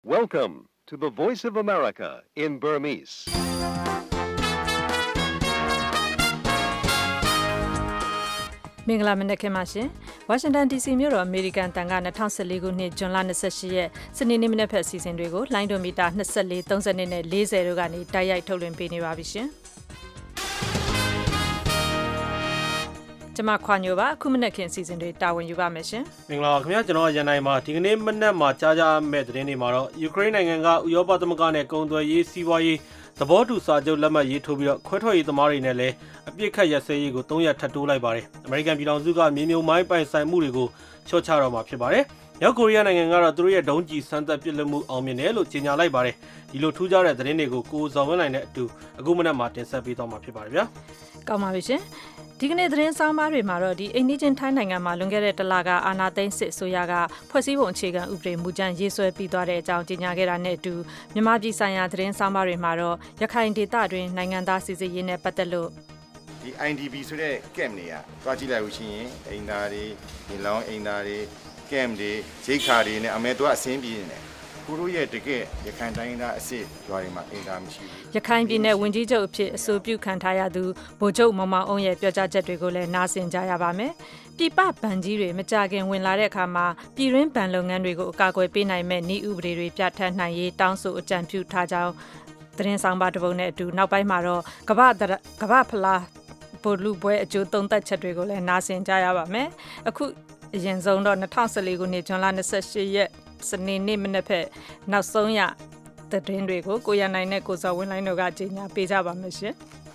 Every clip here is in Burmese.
Welcome to the Voice of America in Burmese. ။မင်္ဂလာမနက်ခင်းပါရှင်။ဝါရှင်တန် DC မြို့တော်အမေရိကန်တန်က2014ခုနှစ်ဇွန်လ28ရက်စနေနေ့မနက်ဖက်အစီအစဉ်တွေကိုလိုင်းဒိုမီတာ24 30နဲ့40တို့ကနေတိုက်ရိုက်ထုတ်လွှင့်ပေးနေပါပြီရှင်။ကျွန်မခွာညိုပါအခုမနက်ခင်းအစီအစဉ်တွေတာဝန်ယူပါမယ်ရှင်။မင်္ဂလာပါခင်ဗျာကျွန်တော်ရန်နိုင်ပါဒီကနေ့မနက်မှာကြားကြမဲ့သတင်းတွေမှာတော့ယူကရိန်းနိုင်ငံကဥရောပသမဂ္ဂနဲ့ကုန်သွယ်ရေးစီးပွားရေးသဘောတူစာချုပ်လက်မှတ်ရေးထိုးပြီးတော့ခွဲထွက်ရေးသမားတွေနဲ့လည်းအပြစ်ခတ်ရက်စဲရေးကို3ရက်ထပ်တိုးလိုက်ပါတယ်။အမေရိကန်ပြည်ထောင်စုကမြေမြုံမိုင်းပိုင်ဆိုင်မှုတွေကိုချော့ချတော့မှာဖြစ်ပါတယ်။မြောက်ကိုရီးယားနိုင်ငံကတော့သူတို့ရဲ့ဒုံးကျည်စမ်းသပ်ပစ်လွှတ်မှုအောင်မြင်တယ်လို့ကြေညာလိုက်ပါတယ်။ဒီလိုထူးခြားတဲ့သတင်းတွေကိုကိုဇော်ဝင်းနိုင်နဲ့အတူအခုမနက်မှာတင်ဆက်ပေးသွားမှာဖြစ်ပါတယ်ဗျာ။ကောင်းပါပြီရှင်။ဒီကနေ့သတင်းဆောင်ပါတွေမှာတော့ဒီအိန္ဒိယထိုင်းနိုင်ငံမှာလွန်ခဲ့တဲ့တလကအာဏာသိမ်းစစ်အစိုးရကဖွဲ့စည်းပုံအခြေခံဥပဒေမူကြမ်းရေးဆွဲပြီးသွားတဲ့အကြောင်းကြေညာခဲ့တာနဲ့အတူမြန်မာပြည်ဆိုင်ရာသတင်းဆောင်ပါတွေမှာတော့ရခိုင်ဒေသတွင်နိုင်ငံသားစီစစ်ရေးနဲ့ပတ်သက်လို့ဒီ IDP ဆိုတဲ့ camp တွေကတွားကြည့်လိုက်လို့ရှိရင်အိမ်သားတွေဒီလောင်းအိမ်သားတွေ camp တွေရိတ်ခါတွေနဲ့အမေတို့အဆင်းပြေနေတယ်ကိုတို့ရဲ့တကယ်ရခိုင်တိုင်းသားအစ်စ်ရွာတွေမှာအိမ်သားမရှိဘူးရခိုင်ပြည်နယ်ဝန်ကြီးချုပ်အဖြစ်အဆိုပြုခံထားရသူဗိုလ်ချုပ်မောင်မောင်အုံးရဲ့ပြောကြားချက်တွေကိုလည်းနားဆင်ကြရပါမယ်ပြည်ပဗန်ကြီးတွေမကြခင်ဝင်လာတဲ့အခါမှာပြည်ရင်းဗန်လုပ်ငန်းတွေကိုအကာအကွယ်ပေးနိုင်မဲ့ဤဥပဒေတွေပြဋ္ဌာန်းနိုင်ရေးတောင်းဆိုအကြံပြုထားကြောင်းသတင်းဆောင်ပါတပုတ်နဲ့အတူနောက်ပိုင်းမှာတော့ကမ္ဘာဖလားပိုလူပွဲအကျိုးသုံးသက်ချက်တွေကိုလည်းနားဆင်ကြရပါမယ်အခုအရင်ဆုံးတော့2014ခုနှစ်ဇွန်လ28ရက်စနေနေ့မနက်ဖက်နောက်ဆုံးရသတင်းတွေကိုကိုရနိုင်နဲ့ကိုစောဝင်းလိုင်းတို့ကကြေညာပေးကြပါမယ်ရှင်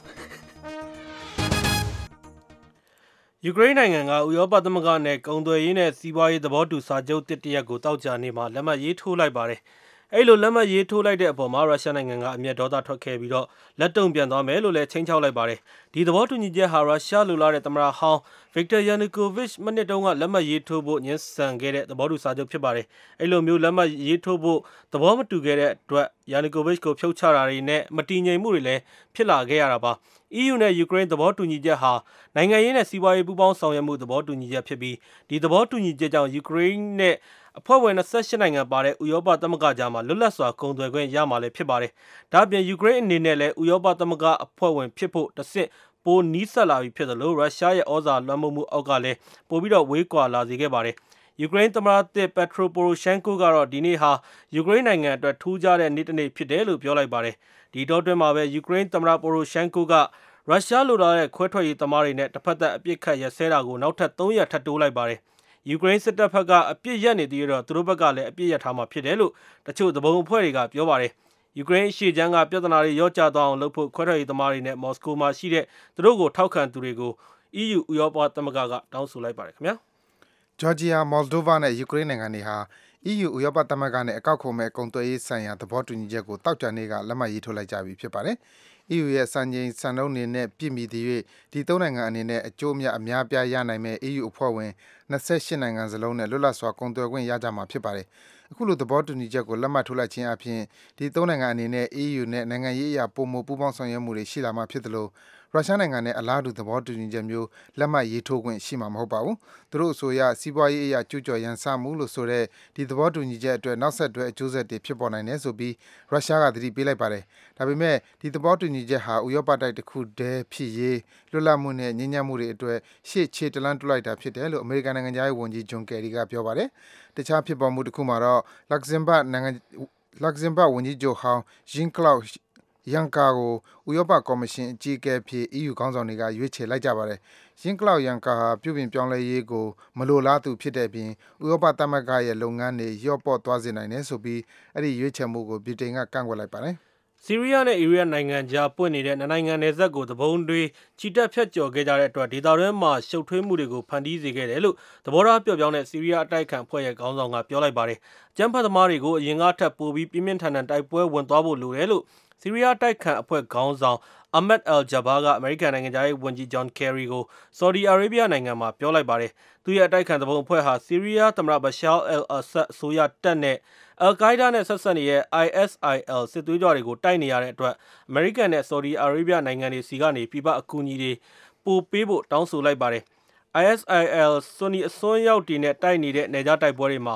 ယူကရိန်းနိုင်ငံကဥရောပသမဂ္ဂနဲ့ကုန်သွယ်ရေးနဲ့စီးပွားရေးသဘောတူစာချုပ်တစ်တရက်ကိုတောက်ကြနေမှာလက်မှတ်ရေးထိုးလိုက်ပါတယ်အဲ့လိုလက်မှတ်ရေးထိုးလိုက်တဲ့အပေါ်မှာရုရှားနိုင်ငံကအမျက်ဒေါသထွက်ခဲ့ပြီးတော့လက်တုံ့ပြန်သွားမယ်လို့လည်းချိန်ချောက်လိုက်ပါတယ်ဒီသဘောတူညီချက်ဟာရုရှားလူလာတဲ့သမ္မတဟောင်းဗစ်တာယာနီကိုဗစ်မနစ်တုန်းကလက်မှတ်ရေးထိုးဖို့ညှဉ်းဆန်ခဲ့တဲ့သဘောတူစာချုပ်ဖြစ်ပါတယ်အဲ့လိုမျိုးလက်မှတ်ရေးထိုးဖို့သဘောမတူခဲ့တဲ့အတွက်ယာနီကိုဗစ်ကိုဖြုတ်ချတာတွေနဲ့မတည်ငြိမ်မှုတွေလည်းဖြစ်လာခဲ့ရတာပါEU နဲ့ယူကရိန်းသဘောတူညီချက်ဟာနိုင်ငံရေးနဲ့စီးပွားရေးပူးပေါင်းဆောင်ရွက်မှုသဘောတူညီချက်ဖြစ်ပြီးဒီသဘောတူညီချက်ကြောင့်ယူကရိန်းနဲ့အဖွဲ့ဝင်28နိုင်ငံပါတဲ့ဥရောပသမဂ္ဂကြားမှာလွတ်လပ်စွာကုန်သွယ်ခွင့်ရမှာလည်းဖြစ်ပါတယ်။ဒါ့အပြင်ယူကရိန်းအနေနဲ့လည်းဥရောပသမဂ္ဂအဖွဲ့ဝင်ဖြစ်ဖို့တစ်ဆင့်ပိုနီးစပ်လာပြီဖြစ်သလိုရုရှားရဲ့ဩဇာလွှမ်းမိုးမှုအောက်ကလည်းပိုပြီးတော့ဝေးကွာလာစေခဲ့ပါတယ်။ယူကရိန်းသမ္မတပက်ထရိုပိုရိုရှန်ကိုကတော့ဒီနေ့ဟာယူကရိန်းနိုင်ငံအတွက်ထူးခြားတဲ့နေ့တစ်နေ့ဖြစ်တယ်လို့ပြောလိုက်ပါတယ်။ဒီတော့တွင်မှာပဲယူကရိန်းသမ္မတပိုရိုရှန်ကိုကရုရှားလိုလာတဲ့ခွဲထွက်ရေးသမားတွေနဲ့တစ်ဖက်သက်အပြစ်ခတ်ရက်စဲတာကိုနောက်ထပ်3ရက်ထပ်တိုးလိုက်ပါတယ်။ယူကရိန်းစစ်တပ်ဘက်ကအပြစ်ရက်နေသေးတော့သူတို့ဘက်ကလည်းအပြစ်ရက်ထားမှာဖြစ်တယ်လို့တချို့သဘုံအဖွဲ့တွေကပြောပါတယ်။ယူကရိန်းအရှေ့ခြမ်းကပြဿနာတွေရော့ကျသွားအောင်လုပ်ဖို့ခွဲထွက်ရေးသမားတွေနဲ့မော်စကိုမှာရှိတဲ့သူတို့ကိုထောက်ခံသူတွေကို EU ဥရောပသမဂ္ဂကတောင်းဆိုလိုက်ပါတယ်ခင်ဗျာ။ဂျော်ဂျီယာ၊မော်လ်ဒိုဗာနဲ့ယူကရိန်းနိုင်ငံတွေဟာ EU ဥရောပသမဂ္ဂနဲ့အကောက်ခွန်မဲ့ကုန်သွယ်ရေးဆိုင်ရာသဘောတူညီချက်ကိုတောက်ကြနေ့ကလက်မှတ်ရေးထိုးလိုက်ကြပြီဖြစ်ပါတယ်။ EU ရဲ့စံချိန်စံနှုန်းတွေနဲ့ပြည့်မီသည်၍ဒီ၃နိုင်ငံအနေနဲ့အကျိုးအမြတ်အများပြားရနိုင်မဲ့ EU အဖွဲ့ဝင်28နိုင်ငံစလုံးနဲ့လွတ်လပ်စွာကုန်သွယ်ခွင့်ရကြမှာဖြစ်ပါတယ်။အခုလိုသဘောတူညီချက်ကိုလက်မှတ်ထိုးလိုက်ခြင်းအပြင်ဒီ၃နိုင်ငံအနေနဲ့ EU နဲ့နိုင်ငံရေးအရာပုံမှုပူးပေါင်းဆောင်ရွက်မှုတွေရှိလာမှာဖြစ်သလိုရုရှားနိုင်ငံနဲ့အလားတူသဘောတူညီချက်မျိုးလက်မှတ်ရေးထိုးခွင့်ရှိမှာမဟုတ်ပါဘူး။သူတို့အဆိုအရစီးပွားရေးအရာကျူးကျော်ရန်စမှုလို့ဆိုတဲ့ဒီသဘောတူညီချက်အတွက်နောက်ဆက်တွဲအကျိုးဆက်တွေဖြစ်ပေါ်နိုင်တယ်ဆိုပြီးရုရှားကသတိပေးလိုက်ပါတယ်။ဒါပေမဲ့ဒီသဘောတူညီချက်ဟာဥရောပတိုက်တစ်ခုတည်းဖြစ်ရေးလွတ်လပ်မှုနဲ့ငြိမ်းချမ်းမှုတွေအတွက်ရှေ့ခြေတလန်းတွလိုက်တာဖြစ်တယ်လို့အမေရိကန်နိုင်ငံသားရေးဝန်ကြီးဂျွန်ကယ်ရီကပြောပါတယ်။တခြားဖြစ်ပေါ်မှုတစ်ခုမှာတော့လက်ဇင်ဘတ်ဝန်ကြီးချုပ်ဟောင်းဂျင်းကလောက်ယန်ကာကိုဥရောပကော်မရှင်အကြီးအကဲဖြစ် EU ခေါင်းဆောင်တွေကရွေးချယ်လိုက်ကြပါတယ်။ဂျင်းကလောက်ယန်ကာဟာပြုပြင်ပြောင်းလဲရေးကိုမလိုလားသူဖြစ်တဲ့အပြင်ဥရောပသမဂ္ဂရဲ့လုပ်ငန်းတွေလျော့ပေါ့သွားစေနိုင်တယ်ဆိုပြီးအဲ့ဒီရွေးချယ်မှုကိုဗြိတိန်ကကန့်ကွက်လိုက်ပါတယ်။ဆီးရီးယားနဲ့အီရတ်နိုင်ငံကြားပွင့်နေတဲ့နိုင်ငံနယ်စပ်ကိုသဘုံတွေချီတက်ဖြတ်ကျော်ခဲ့ကြတဲ့အတွက်ဒေသတွင်းမှာရှုပ်ထွေးမှုတွေကိုဖန်တီးစေခဲ့တယ်လို့သဘောထားပြောပြောင်းတဲ့ဆီးရီးယားအတိုက်ခံဖွဲ့ရဲ့ခေါင်းဆောင်ကပြောလိုက်ပါတယ်။အကြမ်းဖက်သမားတွေကိုအရင်ကထပ်ပိုပြီးပြင်းပြင်းထန်ထန်တိုက်ပွဲဝင်သွားဖို့လိုတယ်လို့ဆီးရီးယားတိုက်ခံအဖွဲ့ခေါင်းဆောင်အာမက်အယ်ဂျဘာကအမေရိကန်နိုင်ငံသားရေးဝန်ကြီးဂျွန်ကယ်ရီကိုဆော်ဒီအာရေဗျနိုင်ငံမှာပြောလိုက်ပါတယ်။သူရဲ့အတိုက်ခံသဘုံအဖွဲ့ဟာဆီးရီးယားသမ္မတဘရှာအယ်အဆတ်အစိုးရတပ်နဲ့အယ်ကိုင်းဒါးနဲ့ဆက်ဆက်နေတဲ့ ISIL စစ်သွေးကြွတွေကိုတိုက်နေရတဲ့အတွက်အမေရိကန်နဲ့ဆော်ဒီအာရေဗျနိုင်ငံတွေစီကနေပြပအကူအညီတွေပို့ပေးဖို့တောင်းဆိုလိုက်ပါတယ်။ ISIL ဆွန်နီအစွန်းရောက်တွေနဲ့တိုက်နေတဲ့နယ်ခြားတိုက်ပွဲတွေမှာ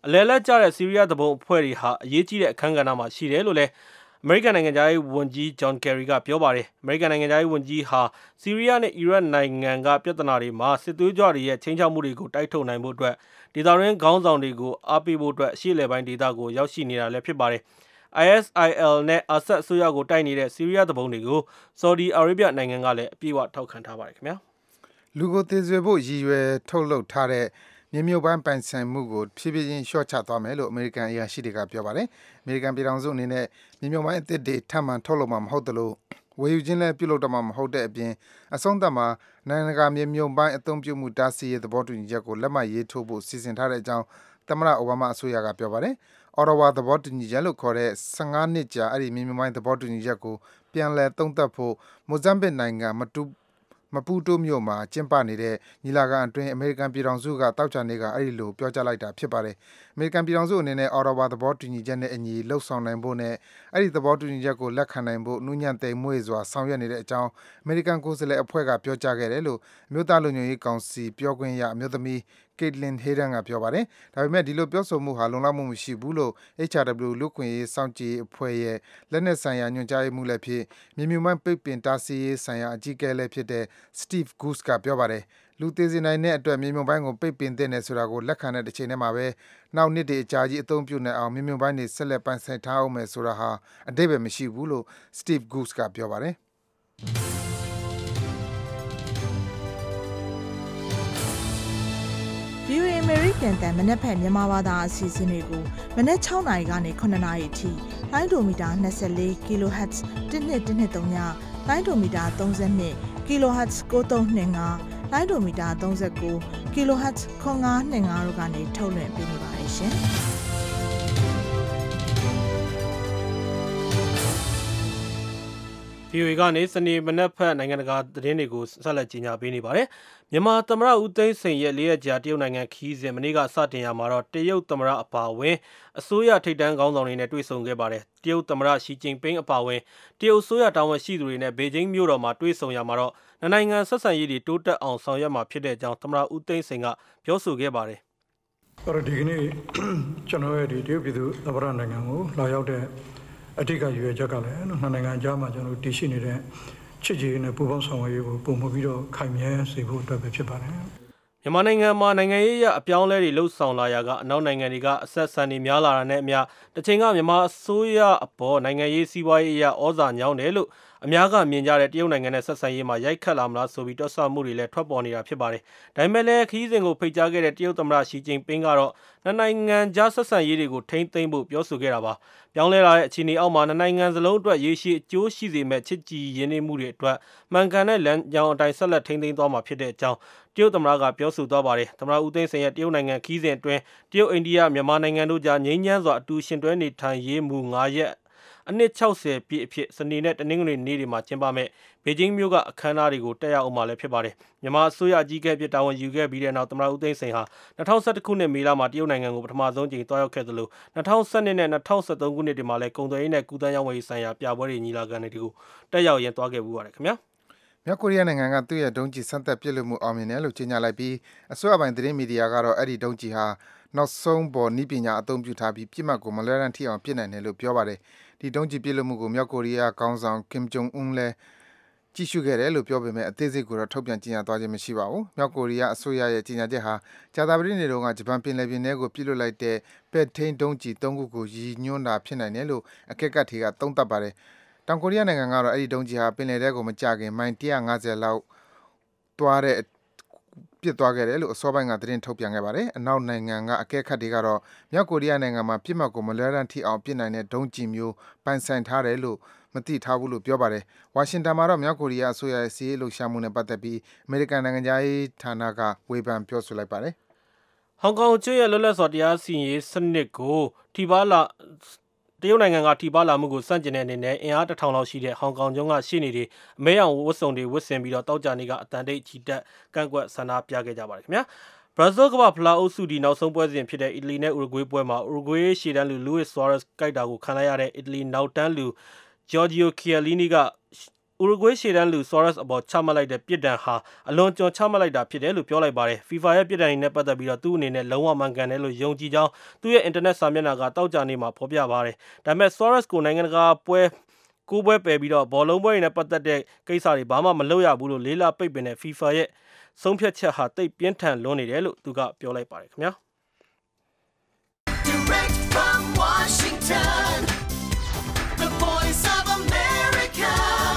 အလဲလက်ကျတဲ့ဆီးရီးယားတဘုံအဖွဲ့တွေဟာအရေးကြီးတဲ့အခန်းကဏ္ဍမှာရှိတယ်လို့လည်းအမေရိကန်နိုင်ငံသားရေးဝန်ကြီးဂျွန်ကယ်ရီကပြောပါတယ်အမေရိကန်နိုင်ငံသားရေးဝန်ကြီးဟာဆီးရီးယားနဲ့အီရတ်နိုင်ငံကပြဿနာတွေမှာစစ်သွေးကြွတွေရဲ့ချိန်ချောက်မှုတွေကိုတိုက်ထုတ်နိုင်ဖို့အတွက်ဒေသတွင်းခေါင်းဆောင်တွေကိုအားပေးဖို့အတွက်အရှေ့အလယ်ပိုင်းဒေသကိုရောက်ရှိနေတာလည်းဖြစ်ပါတယ်ISIL နဲ့အာဆတ်အစိုးရကိုတိုက်နေတဲ့ဆီးရီးယားတဘုံတွေကိုဆော်ဒီအာရေဗျနိုင်ငံကလည်းအပြည့်အဝထောက်ခံထားပါတယ်ခင်ဗျာလူကိုသေဆွေဖို့ရည်ရွယ်ထုတ်လုပ်ထားတဲ့မြေမြုပ်ပိုင်းပိုင်ဆိုင်မှုကိုဖြည်းဖြည်းချင်းလျှော့ချသွားမယ်လို့အမေရိကန်အရာရှိတွေကပြောပါတယ်။အမေရိကန်ပြည်ထောင်စုအနေနဲ့မြေမြုပ်ပိုင်းအသစ်တွေထပ်မံထုတ်လုပ်မှာမဟုတ်သလိုဝယ်ယူခြင်းလည်းပြုလုပ်တော့မှာမဟုတ်တဲ့အပြင်အဆုံးသတ်မှာနိုင်ငံတကာမြေမြုပ်ပိုင်းအသုံးပြုမှုတားဆီးရေးသဘောတူညီချက်ကိုလက်မှတ်ရေးထိုးဖို့စီစဉ်ထားတဲ့အကြောင်းသမ္မတအိုဘားမားအစိုးရကပြောပါတယ်။အော်တိုဝါသဘောတူညီချက်လို့ခေါ်တဲ့15နှစ်ကြာအဲ့ဒီမြေမြုပ်ပိုင်းသဘောတူညီချက်ကိုပြန်လည်သုံးသပ်ဖို့မိုဇမ်ဘစ်နိုင်ငံမပူတိုမြို့မှာကျင်းပနေတဲ့ညီလာခံအတွင်းအမေရိကန်ပြည်ထောင်စုကတောက်ချာနေကအဲ့ဒီလိုပြောကြားလိုက်တာဖြစ်ပါတယ်။အမေရိကန်ပြည်ထောင်စုအနေနဲ့အော်တိုဝါသဘောတူညီချက်နဲ့အညီလှုပ်ဆောင်နိုင်ဖို့နဲ့အဲ့ဒီသဘောတူညီချက်ကိုလက်ခံနိုင်ဖို့နှူးညံ့သိမ်မွေ့စွာဆောင်ရွက်နေတဲ့အကြောင်းအမေရိကန်ကိုယ်စားလှယ်အဖွဲ့ကပြောကြားခဲ့တယ်လို့အမျိုးသားလူညွှန်ရေးကောင်စီပြောခွင့်ရအမျိုးသမီးCaitlin Hayden ကပြောပါတယ်။ဒါပေမဲ့ဒီလိုပြောဆိုမှုဟာလုံလောက်မှုမရှိဘူးလို့ HRW လူ့ခွင့်ရေးစောင့်ကြည့်အဖွဲ့ရဲ့လက်နက်ဆိုင်ရာညွှန်ကြားရေးမှူးလည်းဖြစ်မြေမြုပ်မိုင်းပိတ်ပင်တားဆီးရေးဆိုင်ရာအကြီးအကဲလည်းဖြစ်တဲ့ Steve Goose ကပြောပါတယ်။လူသေးစေနိုင်တဲ့အတွက်မြေမြုပ်ပိုင်းကိုပိတ်ပင်သင့်တယ်ဆိုတာကိုလက်ခံတဲ့တစ်ချိန်တည်းမှာပဲနောက်နှစ်တွေအကြာကြီးအသုံးပြုနိုင်အောင်မြေမြုပ်ပိုင်းတွေဆက်လက်ပိုင်ဆိုင်ထားအောင်မယ်ဆိုတာဟာအဓိပ္ပာယ်မရှိဘူးလို့ Steve Goose ကပြောပါတယ်။ VOA American တန်မနက်ဖြန်မြန်မာဘာသာအစီအစဉ်တွေကိုမနက်6နာရီကနေ9နာရီအထိလိုင်းဒိုမီတာ24 kHz 1213ညလိုင်းဒိုမီတာ32 kHz 9325လိုင်းဒိုမီတာ39 kHz 9525တို့ကနေထုတ်လွှင့်ပေးနေပါတယ်ရှင်။ VOA ကနေစနေမနက်ဖက်နိုင်ငံတကာသတင်းတွေကိုဆက်လက်ကြီးညာပေးနေပါတယ်။မြန်မာသမ္မတဦးသိန်းစိန်ရဲ့၄ရက်ကြာတရုတ်နိုင်ငံခီးစဉ်မနေ့ကစတင်ရမှာတော့တရုတ်သမ္မတအပါအဝင်အစိုးရထိပ်တန်းခေါင်းဆောင်တွေနဲ့တွေ့ဆုံခဲ့ပါတယ်။တရုတ်သမ္မတရှီကျင်းပင်းအပါအဝင်တရုတ်အစိုးရတာဝန်ရှိသူတွေနဲ့ဘေကျင်းမြို့တော်မှာတွေ့ဆုံရမှာတော့နိုင်ငံဆက်ဆံရေးတွေတိုးတက်အောင်ဆောင်ရွက်မှာဖြစ်တဲ့အကြောင်းသမ္မတဦးသိန်းစိန်ကပြောဆိုခဲ့ပါတယ်။ဒီကနေ့ကျွန်တော်ရဲ့ဒီတရုတ်ပြည်သူသမ္မတနိုင်ငံကိုလာရောက်တဲ့အဓိကရွေးချက်ကလည်းနှစ်နိုင်ငံကြားမှာကျွန်တော်တည်ရှိနေတဲ့ချစ်ကြည်ရေးနဲ့ပူးပေါင်းဆောင်ရွက်ရေးကိုပုံမှန်ပြီးတော့ခိုင်မြဲစေဖို့အတွက်ပဲဖြစ်ပါတယ်။မြန်မာနိုင်ငံမှာနိုင်ငံရေးအပြောင်းလဲတွေလှုပ်ဆောင်လာရာကအနောက်နိုင်ငံတွေကအဆက်ဆံတွေများလာတာနဲ့အမျှတစ်ချိန်ကမြန်မာအစိုးရအပေါ်နိုင်ငံရေးစီးပွားရေးအရဩဇာညောင်းတယ်လို့အများကမြင်ကြတဲ့တရုတ်နိုင်ငံနဲ့ဆက်ဆံရေးမှာရိုက်ခတ်လာမလားဆိုပြီးတွက်ဆမှုတွေလည်းထွက်ပေါ်နေတာဖြစ်ပါတယ်။ဒါပေမဲ့လည်းခရီးစဉ်ကိုဖိတ်ကြားခဲ့တဲ့တရုတ်သမ္မတရှီကျင်းပင်းကတော့နိုင်ငံကြားဆက်ဆံရေးတွေကိုထိန်းသိမ်းဖို့ပြောဆိုခဲ့တာပါ။ပြောင်းလဲလာတဲ့အခြေအနေအောက်မှာနိုင်ငံစလုံးအတွက်ရေရှည်အကျိုးရှိစေမဲ့ချစ်ကြည်ရင်းနှီးမှုတွေအတွက်မှန်ကန်တဲ့လမ်းကြောင်းအတိုင်းဆက်လက်ထိန်းသိမ်းသွားမှာဖြစ်တဲ့အကြောင်းတရုတ်သမ္မတကပြောဆိုသွားပါတယ်။သမ္မတဦးသိန်းစိန်ရဲ့တရုတ်နိုင်ငံခရီးစဉ်အတွင်းတရုတ်အိန္ဒိယမြန်မာနိုင်ငံတို့ကြားငြိမ်းချမ်းစွာအတူရှင်တွဲနေထိုင်ရေးမူ9ရက်အနှစ်60ပြည့်အဖြစ်စနေနဲ့တနင်္ဂနွေနေ့တွေမှာကျင်းပမဲ့ဘေကျင်းမြို့ကအခမ်းအနားတွေကိုတက်ရောက်အောင်မှာလည်းဖြစ်ပါတယ်။မြန်မာအစိုးရအကြီးအကဲဖြစ်တာဝန်ယူခဲ့ပြီးတဲ့နောက်သမ္မတဦးသိန်းစိန်ဟာ2011ခုနှစ်မေလမှာတရုတ်နိုင်ငံကိုပထမဆုံးကြိမ်တွားရောက်ခဲ့သလို2012နဲ့2013ခုနှစ်တွေမှာလည်းကုန်သွယ်ရေးနဲ့ကုသရေးဝန်ကြီးဆိုင်ရာပြပွဲတွေညီလာခံတွေကိုတက်ရောက်ရင်းတွားခဲ့ပူပါတယ်ခင်ဗျာ။မြောက်ကိုရီးယားနိုင်ငံကသူ့ရဲ့ဒုံးကျည်စမ်းသပ်ပစ်လွှတ်မှုအောင်မြင်တယ်လို့ကြေညာလိုက်ပြီးအစိုးရပိုင်းသတင်းမီဒီယာကတော့အဲ့ဒီဒုံးကျည်ဟာနောက်ဆုံးပေါ်နည်းပညာအသုံးပြုထားပြီးပြစ်မှတ်ကိုမလွဲတမ်းထိအောင်ပစ်နိုင်တယ်လို့ပြောပါတယ်။ဒီဒုံးကျည်ပစ်လွှတ်မှုကိုမြောက်ကိုရီးယားခေါင်းဆောင် Kim Jong Un လည်းကြည့်ရှုခဲ့တယ်လို့ပြောပေမဲ့အသေးစိတ်ကိုတော့ထုတ်ပြန်ကြေညာသွားခြင်းမရှိပါဘူး။မြောက်ကိုရီးယားအစိုးရရဲ့ကြေညာချက်ဟာကြာသပတေးနေ့တုန်းကဂျပန်ပင်လယ်ပြင်ထဲကိုပစ်လွှတ်လိုက်တဲ့ပဲ့ထိန်းဒုံးကျည်3ခုကိုရည်ညွှန်းတာဖြစ်နိုင်တယ်လို့အကဲခတ်တွေကသုံးသပ်ပါတယ်။တောင်ကိုရီးယားနိုင်ငံကတော့အဲ့ဒီဒုံးကျည်ဟာပင်လယ်ထဲကိုမကျခင်မိုင်150လောက်ပစ်သွားခဲ့တယ်လို့အစောပိုင်းကသတင်းထုတ်ပြန်ခဲ့ပါတယ်။အနောက်နိုင်ငံကအကဲခတ်တွေကတော့မြောက်ကိုရီးယားနိုင်ငံမှာပြစ်မှတ်ကိုမလွဲတမ်းထိအောင်ပစ်နိုင်တဲ့ဒုံးကျည်မျိုးပိုင်ဆိုင်ထားတယ်လို့မသိထားဘူးလို့ပြောပါတယ်။ဝါရှင်တန်မှာတော့မြောက်ကိုရီးယားအစိုးရရဲ့စီးရေးလှုပ်ရှားမှုနဲ့ပတ်သက်ပြီးအမေရိကန်နိုင်ငံသားရေးဌာနကဝေဖန်ပြောဆိုလိုက်ပါတယ်။ဟောင်ကောင်ကျွန်းရဲ့လွတ်လပ်စွာတရားစီရင်ရေးစနစ်ကိုထိပါလာတရုတ်နိုင်ငံကထိပါလာမှုကိုစန့်ကျင်တဲ့အနေနဲ့အင်အား1000လောက်ရှိတဲ့ဟောင်ကောင်ကျွန်းကရှေ့နေတွေအမဲရောင်ဝတ်စုံတွေဝတ်ဆင်ပြီးတော့တောက်ကြနေကအတန်တိတ်ချီတက်ကန့်ကွက်ဆန္ဒပြခဲ့ကြပါတယ်ခင်ဗျာဘရာဇီးကမ္ဘာဖလားအုပ်စုဒီနောက်ဆုံးပွဲစဉ်ဖြစ်တဲ့အီတလီနဲ့ဥရုဂွေးပွဲမှာဥရုဂွေးရှေ့တန်းလူ Luis Suarez ကိုက်တာကိုခံလိုက်ရတဲ့အီတလီနောက်တန်းလူ Giorgio Chiellini က Uruguay ရှေ့တန်းလူ Suarez အပေါ်ချမှတ်လိုက်တဲ့ပြစ်ဒဏ်ဟာအလွန်ကျွံချမှတ်လိုက်တာဖြစ်တယ်လို့ပြောလိုက်ပါတယ်။ FIFA ရဲ့ပြစ်ဒဏ်တွေနဲ့ပတ်သက်ပြီးတော့သူ့အနေနဲ့လုံးဝမှန်ကန်တယ်လို့ယုံကြည်ကြောင်းသူ့ရဲ့ internet စာမျက်နှာကတောက်ကြနေ့မှာဖော်ပြပါတယ်။ဒါပေမဲ့ Suarez ကိုနိုင်ငံတကာပွဲကိုးပွဲပယ်ပြီးတော့ဘောလုံးပွဲတွေနဲ့ပတ်သက်တဲ့ကိစ္စတွေဘာမှမလုပ်ရဘူးလို့လေးလာပိတ်ပင်တဲ့ FIFA ရဲ့ဆုံးဖြတ်ချက်ဟာတိတ်ပြင်းထန်လွန်းနေတယ်လို့သူကပြောလိုက်ပါတယ်ခင်ဗျာ။ Direct from Washington, the voice of America,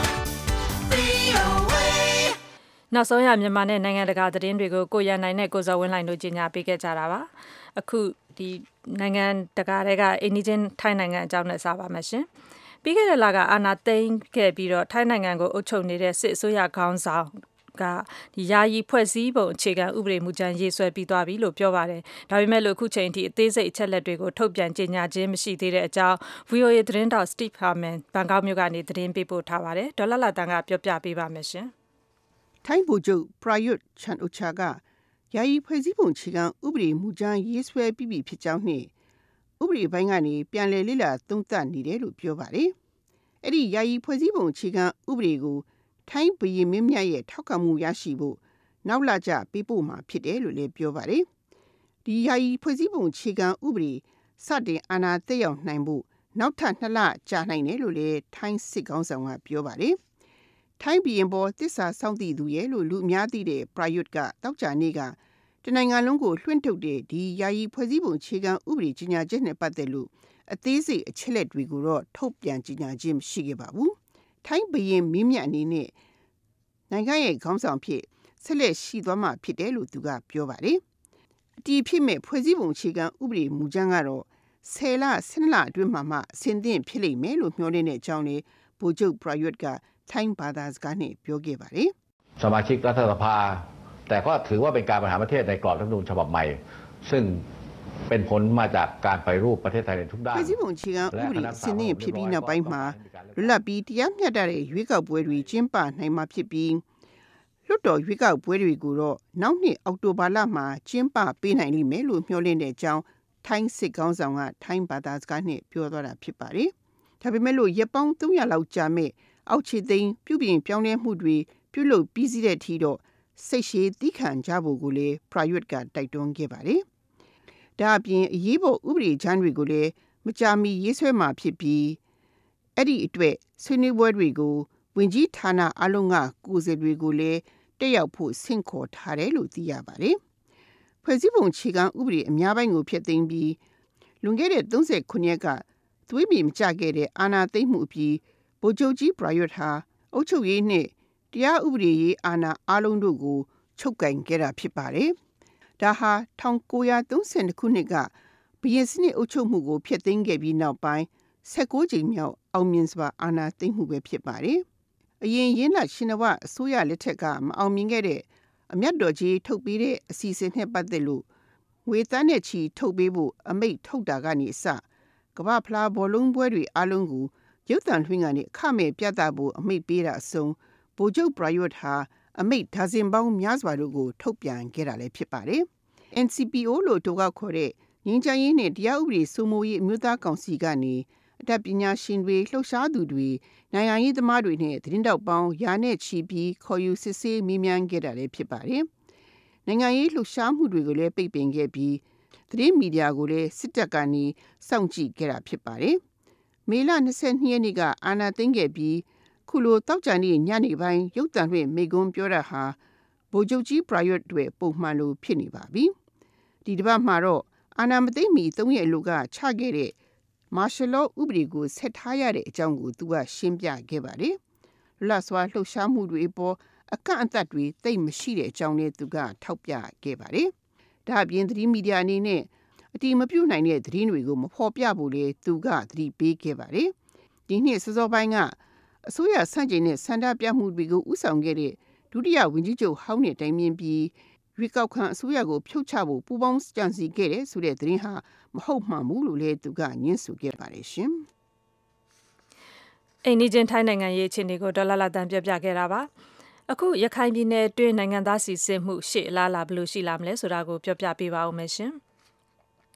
VOA. နောက်ဆုံးရမြန်မာနဲ့နိုင်ငံတကာသတင်းတွေကိုကိုရန်နိုင်နဲ့ကိုဇော်ဝင်းလှိုင်တို့ကြီးညာပေးခဲ့ကြတာပါအခုဒီနိုင်ငံတကာတွေကအိန္ဒိချင်းထိုင်းနိုင်ငံအကြောင်းနဲ့စပါမယ်ရှင်ပြီးခဲ့တဲ့လကအာဏာသိမ်းခဲ့ပြီးတော့ထိုင်းနိုင်ငံကိုအုပ်ချုပ်နေတဲ့စစ်အစိုးရခေါင်းဆောင်ကဒီယာယီဖွဲ့စည်းပုံအခြေခံဥပဒေမူကြမ်းရေးဆွဲပြီးသွားပြီလို့ပြောပါတယ်ဒါပေမဲ့လို့အခုချိန်ထိအသေးစိတ်အချက်လက်တွေကိုထုတ်ပြန်ကြေညာခြင်းမရှိသေးတဲ့အကြောင်း VOA သတင်းတောက် Steve Harman ဘန်ကောက်မြို့ကနေသတင်းပေးပို့ထားပါတယ်ဒေါ်လာတန်ကပြောပြပေးပါမယ်ရှင်ထိုင်းဗိုလ်ချုပ် Prayut Chan-o-cha ကယာယီဖွဲ့စည်းပုံအခြေခံဥပဒေမူကြမ်းရေးဆွဲပြီးပြီဖြစ်ကြောင်းနဲ့ဥပဒေပိုင်းကနေပြန်လည်လေ့လာသုံးသပ်နေတယ်လို့ပြောပါတယ်။အဲ့ဒီယာယီဖွဲ့စည်းပုံအခြေခံဥပဒေကိုထိုင်းဘုရင်မင်းမြတ်ရဲ့ထောက်ခံမှုရရှိဖို့နောက်လကျပေးပို့မှာဖြစ်တယ်လို့လည်းပြောပါတယ်။ဒီယာယီဖွဲ့စည်းပုံအခြေခံဥပဒေစတင်အာဏာသက်ရောက်နိုင်ဖို့နောက်ထပ်2လကြာနိုင်တယ်လို့လည်းထိုင်းစစ်ကောင်ဆောင်ကပြောပါတယ်။ထိုင်းပြည်ပေါ်တစ္ဆာစောင့်တည်သူရဲ့လို့လူအများသိတဲ့ Prayut ကတောက်ကြနေ့ကတနိုင်ငံလုံးကိုလွှင့်ထုတ်တဲ့ဒီယာယီဖွဲ့စည်းပုံအခြေခံဥပဒေကြီးညာချက်နဲ့ပတ်သက်လို့အသေးစိတ်အချက်လက်တွေကိုတော့ထုတ်ပြန်ကြီးညာခြင်းမရှိခဲ့ပါဘူး။ထိုင်းဘုရင်မင်းမြတ်အနေနဲ့နိုင်ငံရဲ့ခေါင်းဆောင်ဖြစ်ဆက်လက်ရှိသွားမှာဖြစ်တယ်လို့သူကပြောပါတယ်။အတီးဖြစ်မဲ့ဖွဲ့စည်းပုံအခြေခံဥပဒေမူကြမ်းကတော့10လ12လအတွင်းမှာမှအဆင်သင့်ဖြစ်လိမ့်မယ်လို့မျှော်လင့်တဲ့အကြောင်းလေးဗိုလ်ချုပ် Prayut ကထိုင်းဘာသာစကားနဲ့ပြောခဲ့ပါတယ်สมาชิกรัฐสภาแต่ก็ถือว่าเป็นการบริหารประเทศในกรอบรัฐธรรมนูญฉบับใหม่ซึ่งเป็นผลมาจากการไปรูปประเทศไทยในทุกด้านပြည်စည်းပုံအခြေခံဥပဒေအစဉ်နဲ့ဖြစ်ပြီးနောက်ပိုင်းမှာလွတ်လပ်ပြီးတရားမျှတတဲ့ရွေးကောက်ပွဲတွေကျင်းပနိုင်မှာဖြစ်ပြီးလွှတ်တော်ရွေးကောက်ပွဲတွေကိုတော့နောက်နှစ်အောက်တိုဘာလမှာကျင်းပပေးနိုင်လိမ့်မယ်လို့မျှော်လင့်တဲ့အကြောင်းထိုင်းစစ်ကောင်ဆောင်ကထိုင်းဘာသာစကားနဲ့ပြောသွားတာဖြစ်ပါတယ်။ဒါပေမဲ့လို့ရက်ပေါင်း300လောက်ကြာမဲ့အောက်ခြေသိမ်းပြုပြင်ပြောင်းလဲမှုတွေပြုလုပ်ပြီးစီးတဲ့အထိတော့စိတ်ရှည်သီးခံကြဖို့ကိုလည်း Prayut ကတိုက်တွန်းခဲ့ပါတယ်။ဒါအပြင်အရေးပေါ်ဥပဒေကြမ်းတွေကိုလည်းမကြာမီရေးဆွဲမှာဖြစ်ပြီးအဲ့ဒီအတွက်ဆွေးနွေးပွဲတွေကိုဝင်ကြီးဌာနအလုံးကကိုယ်စားလှယ်တွေကိုလည်းတက်ရောက်ဖို့ဆင့်ခေါ်ထားတယ်လို့သိရပါတယ်။ဖွဲ့စည်းပုံအခြေခံဥပဒေအများပိုင်းကိုဖျက်သိမ်းပြီးလွန်ခဲ့တဲ့39ရက်ကသွေးမြေမကျခဲ့တဲ့အာဏာသိမ်းမှုအပြီးဗိုလ်ချုပ်ကြီး Prayut ဟာအုပ်ချုပ်ရေးနဲ့တရားဥပဒေရေးအာဏာအလုံးတို့ကိုချုပ်ကိုင်ခဲ့တာဖြစ်ပါတယ်။ဒါဟာ1932ခုနှစ်ကဘုရင်စနစ်အုပ်ချုပ်မှုကိုဖျက်သိမ်းခဲ့ပြီးနောက်ပိုင်း16ကြိမ်မြောက်အောင်မြင်စွာအာဏာသိမ်းမှုပဲဖြစ်ပါတယ်။အရင်ရင်းနှရှင်နဝအစိုးရလက်ထက်ကမအောင်မြင်ခဲ့တဲ့အမြတ်တော်ကြီးထုတ်ပေးတဲ့အစီအစဉ်နဲ့ပတ်သက်လို့ငွေသန်းနဲ့ချီထုတ်ပေးဖို့အမိန့်ထုတ်တာကနေအစကမ္ဘာဖလားဘောလုံးပွဲတွေအလုံးကိုရုပ်သံလွှင့်ကနေအခမဲ့ပြသဖို့အမိန့်ပေးတာအဆုံးဗိုလ်ချုပ် Prayut ဟာအမိန့်ဒါဇင်ပေါင်းများစွာတို့ကိုထုတ်ပြန်ခဲ့တာလည်းဖြစ်ပါတယ်။ NCPO လို့တောက်ခေါ်တဲ့ငြိမ်းချမ်းရေးနဲ့တရားဥပဒေစိုးမိုးရေးအမျိုးသားကောင်စီကနေအတတ်ပညာရှင်တွေလှုပ်ရှားသူတွေနိုင်ငံရေးသမားတွေနဲ့သတင်းတောက်ပေါင်းရာနဲ့ချီပြီးခေါ်ယူစစ်ဆေးမေးမြန်းခဲ့တာလည်းဖြစ်ပါတယ်။နိုင်ငံရေးလှုပ်ရှားမှုတွေကိုလည်းပိတ်ပင်ခဲ့ပြီးသတင်းမီဒီယာကိုလည်းစစ်တပ်ကနေစောင့်ကြည့်ခဲ့တာဖြစ်ပါတယ်။မေလ22ရက်နေ့ကအာဏာသိမ်းခဲ့ပြီးခုလိုတောက်ကြနေ့ညနေပိုင်းရုပ်သံလွှင့်မိန့်ခွန်းပြောတာဟာဗိုလ်ချုပ်ကြီး Prayut တွေပုံမှန်လိုဖြစ်နေပါပြီ။ဒီတစ်ပတ်မှာတော့အာဏာမသိမ်းမီ3ရက်လိုကချခဲ့တဲ့ Martial Law ဥပဒေကိုဆက်ထားရတဲ့အကြောင်းကိုသူကရှင်းပြခဲ့ပါတယ်။လွတ်စွာလှုပ်ရှားမှုတွေအပေါ်အကန့်အသတ်တွေသိပ်မရှိတဲ့အကြောင်းလည်းသူကထောက်ပြခဲ့ပါတယ်။ဒါအပြင်သတင်းမီဒီယာအနေနဲ့အတိမပြုတ်နိုင်တဲ့သတင်းတွေကိုမဖော်ပြဖို့လေသူကသတိပေးခဲ့ပါတယ်။ဒီနှစ်စောပိုင်းကအစိုးရဆန့်ကျင်တဲ့ဆန္ဒပြမှုတွေကိုဥဆောင်ခဲ့တဲ့ဒုတိယဝန်ကြီးချုပ်ဟောင်းနဲ့တိုင်ပင်ပြီးရွေးကောက်ခံအစိုးရကိုဖြုတ်ချဖို့ပူးပေါင်းကြံစည်ခဲ့တဲ့ဆိုတဲ့သတင်းဟာမဟုတ်မှန်ဘူးလို့လည်းသူကညှင်းဆိုခဲ့ပါတယ်ရှင်။အိန္ဒိချင်းထိုင်းနိုင်ငံရေးအခြေအနေကိုဒေါ်လာတန်ပြပြခဲ့တာပါ။အခုရခိုင်ပြည်နယ်တွင်းနိုင်ငံသားစီစစ်မှုရှေ့အလားလာဘယ်လိုရှိလာမလဲဆိုတာကိုပြောပြပေးပါဦးမယ်ရှင်။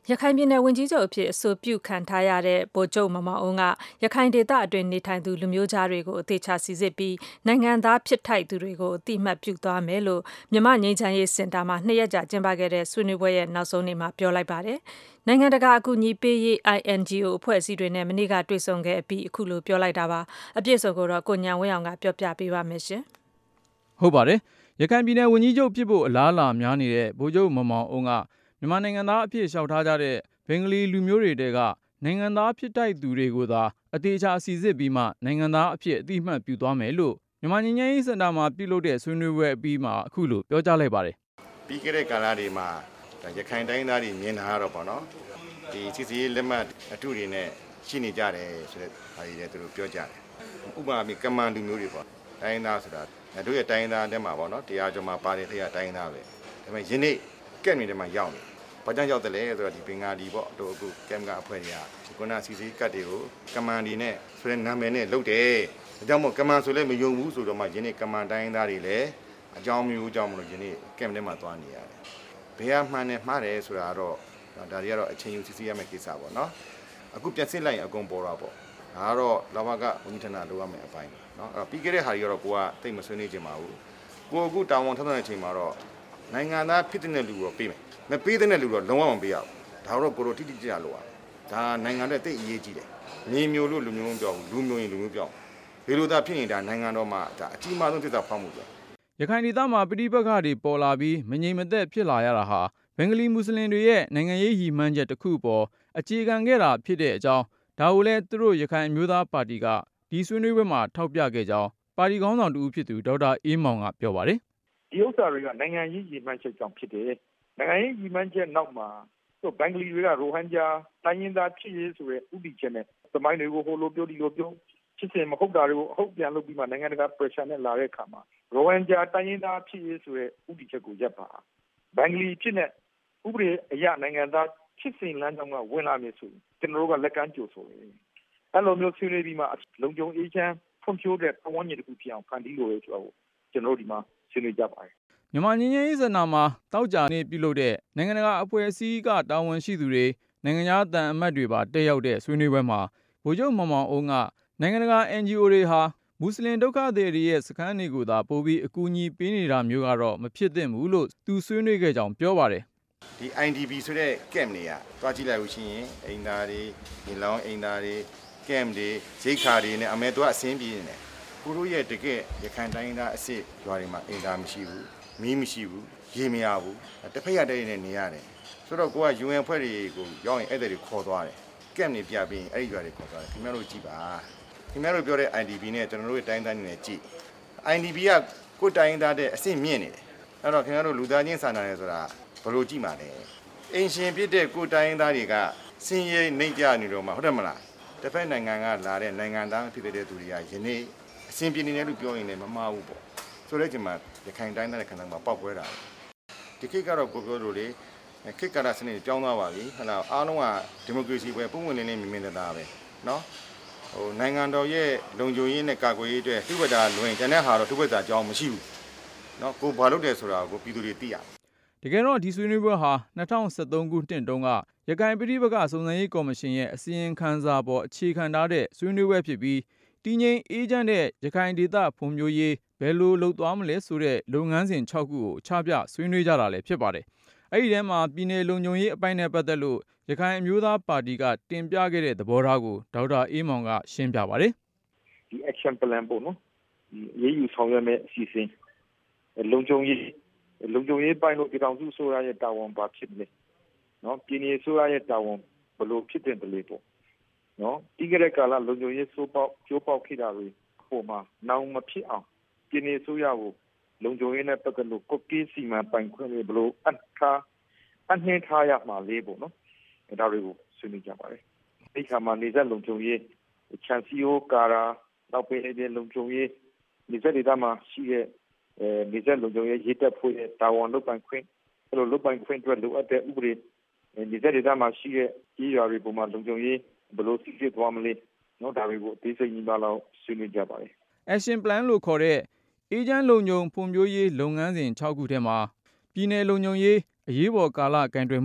ရခိုင်ပြည်နယ်ဝန်ကြီးချုပ်အဖြစ်အဆိုပြုခံထားရတဲ့ဗိုလ်ချုပ်မောင်မောင်အုန်းကရခိုင်ဒေသအတွင်းနေထိုင်သူလူမျိုးသားတွေကိုအသေးချာစိစစ်ပြီးနိုင်ငံသားဖြစ်ထိုက်သူတွေကိုအတိအမှတ်ပြုသွားမယ်လို့မြန်မာငြိမ်းချမ်းရေးစင်တာမှာ2 ရက်ကြာကျင်းပခဲ့တဲ့ဆွေးနွေးပွဲရဲ့နောက်ဆုံးနေ့မှာပြောလိုက်ပါတယ်။နိုင်ငံတကာအကူအညီပေးရေး INGO အဖွဲ့အစည်းတွေနဲ့မနေ့ကတွေ့ဆုံခဲ့ပြီးအခုလိုပြောလိုက်တာပါ။အပြည့်စုံကိုတော့ကိုညံဝင်းအောင်ကပြောပြပေးပါမယ်ရှင်။ဟုတ်ပါတယ်။ရခိုင်ပြည်နယ်ဝန်ကြီးချုပ်ဖြစ်ဖို့အလားအလာများနေတဲ့ဗိုလ်ချုပ်မောင်မောင်အုန်းကမြန်မာနိုင်ငံသားအဖြစ်လျှောက်ထားကြတဲ့ဘင်္ဂလီလူမျိုးတွေတဲကနိုင်ငံသားဖြစ်ထိုက်သူတွေကိုသာအသေးချာစီစစ်ပြီးမှနိုင်ငံသားအဖြစ်အတိအမှတ်ပြုသွားမယ်လို့မြန်မာငြိမ်းချမ်းရေးစင်တာမှာပြုလုပ်တဲ့ဆွေးနွေးပွဲအပြီးမှာအခုလိုပြောကြားလိုက်ပါတယ်။ပြီးခဲ့တဲ့ကာလတွေမှာရခိုင်တိုင်းသားတွေမြင်လာတော့ပေါ့နော်။ဒီစစ်စီလက်မှတ်အထုတွေနဲ့ရှိနေကြတယ်ဆိုတဲ့ဟာတွေလည်းသူတို့ပြောကြတယ်။ဥပမာကမန်လူမျိုးတွေပေါ့။တိုင်းသားဆိုတာတို့ရဲ့တိုင်းသားတဲမှာပေါ့နော်။တရားကျော်မှာပါတယ်ထဲကတိုင်းသားပဲ။ဒါပေမဲ့ယနေ့ကက်နေတယ်မှာရောက်နေ။ဘာကြောင့်ရောက်တယ်လဲဆိုတော့ဒီဘင်္ဂါလီပေါ့တို့အခုကမ်ကအဖွဲ့တွေကခုနစီစီကတ်တွေကိုကမန်ဒီနဲ့ဆိုတဲ့နာမည်နဲ့လုပ်တယ်။ဒါကြောင့်မို့ကမန်ဆိုလည်းမယုံဘူးဆိုတော့မှယနေ့ကမန်တိုင်းသားတွေလည်းအကြောင်းမျိုးကြောင့်မလို့ယနေ့ကမ်ထဲမှာသွားနေရတယ်။ဘယ်ကမှန်နဲ့မှားတယ်ဆိုတာတော့ဒါတွေကတော့အချင်းယူစီစီရမယ့်ကိစ္စပေါ့နော်။အခုပြန်စစ်လိုက်ရင်အကုန်ပေါ်တော့ပေါ့။ဒါကတော့လဘကဝန်ကြီးဌာနလိုရမယ့်အပိုင်းနော်။အဲ့တော့ပြီးခဲ့တဲ့ဟာတွေကတော့ကိုကတိတ်မဆွေးနွေးချင်ပါဘူး။ကိုအခုတာဝန်ထမ်းတဲ့အချိန်မှာတော့နိုင်ငံသားဖြစ်တဲ့လူကိုပေးမယ်။မပေးတဲ့လူတော့လုံးဝမပေးရဘူး။ဒါတော့ကိုတို့တိတိကျကျလုပ်ရမယ်။ဒါနိုင်ငံရဲ့တိတ်အရေးကြီးတယ်။မြေမျိုးလို့လူမျိုးမပြောဘူး။လူမျိုးရင်လူမျိုးပြောဘယ်လိုသာဖြစ်နေတာနိုင်ငံတော်မှာဒါအကြီးမားဆုံးသစ္စာဖောက်မှုပဲရခိုင်ဒေသမှာပဋိပက္ခတွေပေါ်လာပြီးမငြိမ်မသက်ဖြစ်လာရတာဟာဘင်္ဂလီမွတ်စလင်တွေရဲ့နိုင်ငံရေးရည်မှန်းချက်တစ်ခုပေါ်အခြေခံခဲ့တာဖြစ်တဲ့အကြောင်းဒါကိုလည်းသူတို့ရခိုင်အမျိုးသားပါတီကဒီဆွေးနွေးပွဲမှာထောက်ပြခဲ့ကြောင်းပါတီခေါင်းဆောင်တူဖြစ်သူဒေါက်တာအေးမောင်ကပြောပါတယ်ဒီဥစ္စာတွေကနိုင်ငံရေးရည်မှန်းချက်ကြောင့်ဖြစ်တယ်နိုင်ငံရေးရည်မှန်းချက်နောက်မှာဘင်္ဂလီတွေကရိုဟန်ဂျာတိုင်းရင်းသားဖြစ်ရေးဆိုတဲ့ဥပဒေချက်နဲ့သမိုင်းတွေကိုဟိုလိုပြောဒီလိုပြောဖြစ်စဉ်မဟုတ်တာတွေကိုအဟုတ်ပြန်လုပ်ပြီးမှနိုင်ငံတကာ pressure နဲ့လာတဲ့အခါမှာရိုဟန်ဂျာတိုင်းရင်းသားဖြစ်ရေးဆိုတဲ့ဥပဒေချက်ကိုရပ်ပါဘင်္ဂလီဖြစ်တဲ့ဥပဒေအရနိုင်ငံသားဖြစ်စဉ်လမ်းကြောင်းကဝင်လာမယ်ဆိုရင်ကျွန်တော်တို့ကလက်ကမ်းကြိုဆိုတယ်အဲ့လိုမျိုးဆွေးနွေးပြီးမှလုံခြုံအေးချမ်းဖွံ့ဖြိုးတဲ့ပတ်ဝန်းကျင်တစ်ခုဖြစ်အောင်ဖန်တီးလို့ရဆိုတော့ကျွန်တော်တို့ဒီမှာဆွေးနွေးကြပါတယ်မြန်မာငြိမ်းချမ်းရေးစင်တာမှာတောက်ကြနေပြုလုပ်တဲ့နိုင်ငံတကာအဖွဲ့အစည်းကတာဝန်ရှိသူတွေနိုင်ငံခြားသံအမတ်တွေပါတက်ရောက်တဲ့ဆွေးနွေးပွဲမှာဗိုလ်ချုပ်မောင်မောင်အုန်းကနိုင်ငံတကာ NGO တွေဟာမွတ်စလင်ဒုက္ခသည်တွေရဲ့စခန်းတွေကိုသာပို့ပြီးအကူအညီပေးနေတာမျိုးကတော့မဖြစ်သင့်ဘူးလို့သူဆွေးနွေးခဲ့ကြောင်းပြောပါတယ်ဒီ IDP ဆိုတဲ့ camp တွေကတွားကြည့်လိုက်လို့ရှိရင်အိမ်သားတွေဒီလောင်းအိမ်သားတွေ camp တွေရိတ်ခါတွေနဲ့အမေတို့အဆင်းပြေနေတယ်ကိုတို့ရဲ့တကယ်ရခိုင်တိုင်းသားအစ်စ်ရွာတွေမှာအိမ်သားမရှိဘူးမီးမရှိဘူးရေမရဘူးတစ်ဖက်ရတဲ့နေနေရတယ်ဆိုတော့ကိုက UN ဖွဲ့တွေကိုရောက်ရင်အဲ့တဲ့တွေခေါ်သွားတယ် camp တွေပြပြီးအဲ့ဒီရွာတွေခေါ်သွားတယ်ခင်ဗျားတို့ကြည့်ပါခင်ဗျားတို့ပြောတဲ့ IDP နဲ့ကျွန်တော်တို့ရဲ့တိုင်းသားတွေနဲ့ကြည့် IDP ကကိုတိုင်းသားတဲ့အဆင့်မြင့်နေတယ်အဲ့တော့ခင်ဗျားတို့လူသားချင်းစာနာတယ်ဆိုတာဘယ်လိုကြည့်မှာလဲအင်ရှင်ဖြစ်တဲ့ကိုတိုင်းသားတွေကစင်ရဲနှိမ့်ကြနေတော့မှဟုတ်တယ်မလားတစ်ဖက်နိုင်ငံကလာတဲ့နိုင်ငံသားဖြစ်တဲ့သူတွေကယနေ့အဆင်ပြေနေတယ်လို့ပြောရင်လည်းမမှားဘူးပေါ့ဆိုတဲ့ချိန်မှာရခိုင်တိုင်းသားတဲ့ခန္ဓာမှာပောက်ပွဲတာဒီခေတ်ကတော့ကိုပြောလို့လေခေတ်ကာလစနစ်ပြောင်းသွားပါပြီဟလာအားလုံးကဒီမိုကရေစီပဲပုံဝင်နေနေမြင်မြင်သာပဲเนาะဟိုနိုင်ငံတော်ရဲ့လုံခြုံရေးနဲ့ကာကွယ်ရေးအတွက်သူ့ဘက်ကလွင်ကျန်တဲ့ဟာတော့သူ့ဘက်ကကြောင်းမရှိဘူးเนาะကိုဘာလုပ်တယ်ဆိုတာကိုပြည်သူတွေသိရတကယ်တော့ဒီဆွေးနွေးပွဲဟာ2013ခုနှစ်တုန်းကရခိုင်ပြည်ပကစုံစမ်းရေးကော်မရှင်ရဲ့အစီရင်ခံစာပေါ်အခြေခံထားတဲ့ဆွေးနွေးပွဲဖြစ်ပြီးတည်ငြိမ်အေးချမ်းတဲ့ရခိုင်ဒေသဖွံ့ဖြိုးရေးဘယ်လိုလုပ်သွားမလဲဆိုတဲ့လုပ်ငန်းစဉ်6ခုကိုချပြဆွေးနွေးကြတာလည်းဖြစ်ပါတယ်။အဲ့ဒီထဲမှာပြည်내လုံခြုံရေးအပိုင်းနဲ့ပတ်သက်လို့ရခိုင်အမျိုးသားပါတီကတင်ပြခဲ့တဲ့သဘောထားကိုဒေါက်တာအေးမောင်ကရှင်းပြပါတယ်။ဒီ action plan ပေါ့နော်။ဒီရေးယူဆောင်ရွက်မဲ့အစီအစဉ်လုံခြုံရေးပိုင်းလို့ပြည်ထောင်စုဆိုရရဲ့တာဝန်ပါဖြစ်နေနော်ပြည်내ဆိုရရဲ့တာဝန်ဘယ်လိုဖြစ်တဲ့တလေပေါ့နော်ဒီကရက်ကာလလုံခြုံရေးစိုးပေါက်ကျိုးပေါက်ခိတာတွေပုံမှာနောင်မဖြစ်အောင်ပြည်내ဆိုရကိုလုံခြုံရေးနဲ့ပတ်သက်လို့ကိုကိစီမံပိုင်ခွင့်တွေဘယ်လိုအနှင်းထားရမှာလေးပေါ့နော်ဒါတွေကိုဆွေးနွေးကြပါတယ်ဒီခါမှာနေဆက်လုံခြုံရေးချန်စီယိုကာရာနောက်ပေးတဲ့လုံခြုံရေးနေဆက်ဒေသမှာရှိတဲ့နေဆက်လုံခြုံရေးရေးတက်ဖို့တာဝန်လုပ်ပိုင်ခွင့်အဲ့လိုလုပ်ပိုင်ခွင့်အတွက်လိုအပ်တဲ့ဥပဒေနေဆက်ဒေသမှာရှိတဲ့ကြီးရွာတွေပုံမှာလုံခြုံရေးဘယ်လိုစီစစ်သွားမလဲနော်ဒါတွေကိုအသေးစိတ်ညီပါလောက်ဆွေးနွေးကြပါတယ် Action Plan လို့ခေါ်တဲ့အေဂျင့်လုံခြုံဖွံ့ဖြိုးရေးလုပ်ငန်းစဉ်6ခုထဲမှာပြည်내လုံခြုံရေးအရေးပေါ်ကာလကန့်တွယ်မှု